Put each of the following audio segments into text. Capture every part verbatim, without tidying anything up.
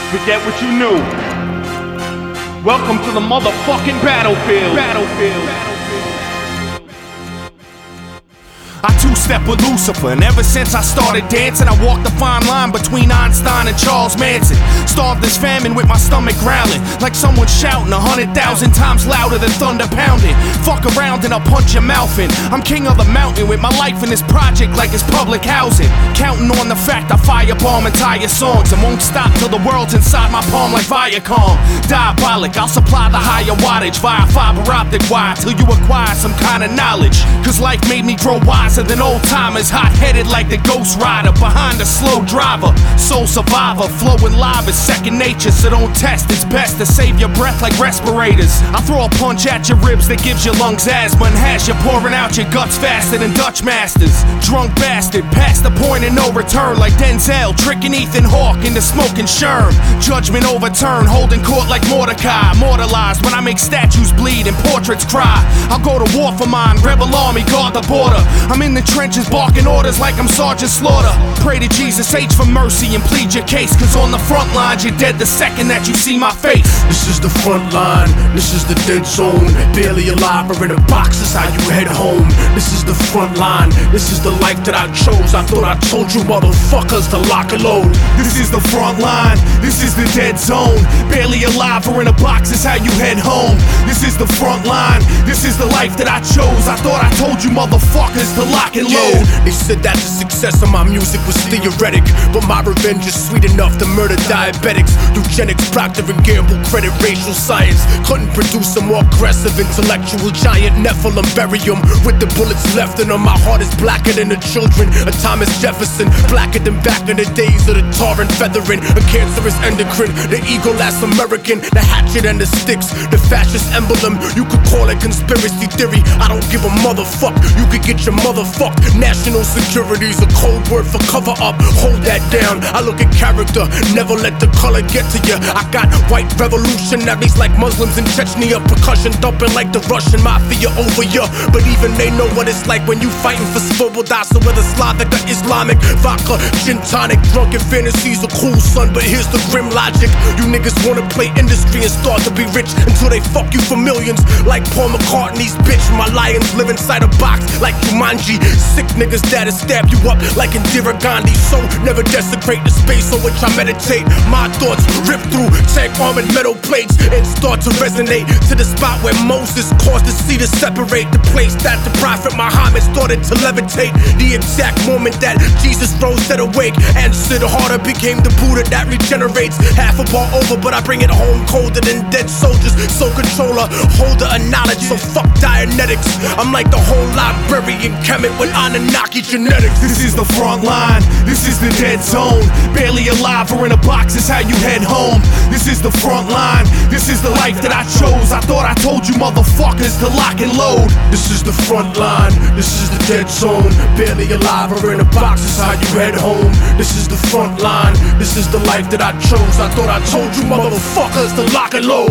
Forget what you knew. Welcome to the motherfucking battlefield. Battlefield. I two-step with Lucifer, and ever since I started dancing, I walked the fine line between Einstein and Charles Manson. Starved this famine with my stomach growling, like someone shouting a hundred thousand times louder than thunder pounding. Fuck around and I'll punch your mouth in. I'm king of the mountain with my life in this project like it's public housing. Counting on the fact I firebomb entire songs and won't stop till the world's inside my palm like Viacom. Diabolic, I'll supply the higher wattage via fiber optic wire till you acquire some kind of knowledge. Cause life made me grow wiser than old timers, hot-headed like the Ghost Rider behind a slow driver. Soul survivor, flowing live is second nature, so don't test. It's best to save your breath like respirators. I throw a punch at your ribs that gives your lungs asthma and has you pouring out your guts faster than Dutch masters. Drunk bastard, past the point of no return like Denzel, tricking Ethan Hawke into smoking Sherm. Judgment overturned, holding court like Mordecai. Immortalized when I make statues bleed and portraits cry. I'll go to war for mine, rebel army, guard the border. I'm in the trenches barking orders like I'm Sergeant Slaughter. Pray to Jesus H for mercy and plead your case, cause on the front lines you're dead the second that you see my face. This is the front line, this is the dead zone. Barely alive or in a box, that's how you head home. This is the front line, this is the life that I chose. I thought I told you motherfuckers to lock and load. This is the front line, this is the dead zone. Barely alive or in a box, that's how you head home. This is the front line, this is the life that I chose. I thought I told you motherfuckers to lock and load. Yeah, they said that the success of my music was theoretic, but my revenge is sweet enough to murder diabetics. Eugenics, Procter and Gamble, credit racial science. Couldn't produce a more aggressive intellectual giant. Nephilim, bury him with the bullets left in him. My heart is blacker than the children of Thomas Jefferson, blacker than back in the days of the tar and feathering. A cancerous endocrine, the ego last American, the hatchet and the sticks, the fascist emblem. You could call it conspiracy theory, I don't give a motherfuck. You could get your motherfucked. National security's a cold word for cover up. Hold that down, I look at character, never let the color get to you. I got white revolutionaries like Muslims in Chechnya, percussion thumping like the Russian mafia over you. But even they know what it's like when you fighting for svoboda. So whether Slavic or Islamic, vodka, gin tonic, drunken fantasies are cool, son, but here's the grim logic. You niggas wanna play industry and start to be rich until they fuck you for millions. Like Paul McCartney's bitch, my lions live inside a box like Jumanji. Sick niggas that'll stab you up like Indira Gandhi. So never desecrate the space on which I meditate. My thoughts rip through tank armored metal plates and start to resonate to the spot where Moses caused the sea to separate. The place that the prophet Muhammad started to levitate. The exact moment that Jesus rose dead awake and Siddhartha became the Buddha that regenerates. Half a bar over, but I bring it home colder than dead soldiers. So controller, holder of knowledge, so fuck Dianetics. I'm like the whole librarian Kemet with Anunnaki genetics. This is the front line, this is the dead zone. Barely alive or in a box, is how you head home. This is the front line, this is the life that I chose. I thought I told you motherfuckers to lock and load. This is the front line, this is the dead zone. Barely alive or in a box, is how you head home. This is the front line, this is the life that I chose. I thought I told you motherfuckers to lock and load.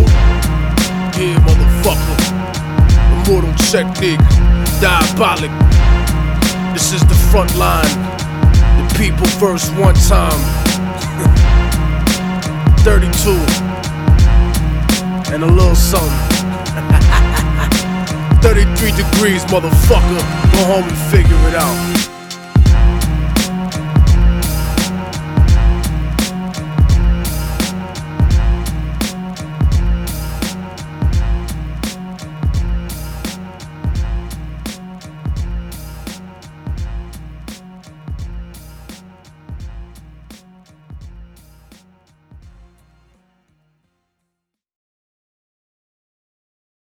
Yeah, motherfucker, immortal technique, diabolic. This is the front line, the people first one time. thirty-two and a little something. thirty-three degrees, motherfucker. Go home and figure it out.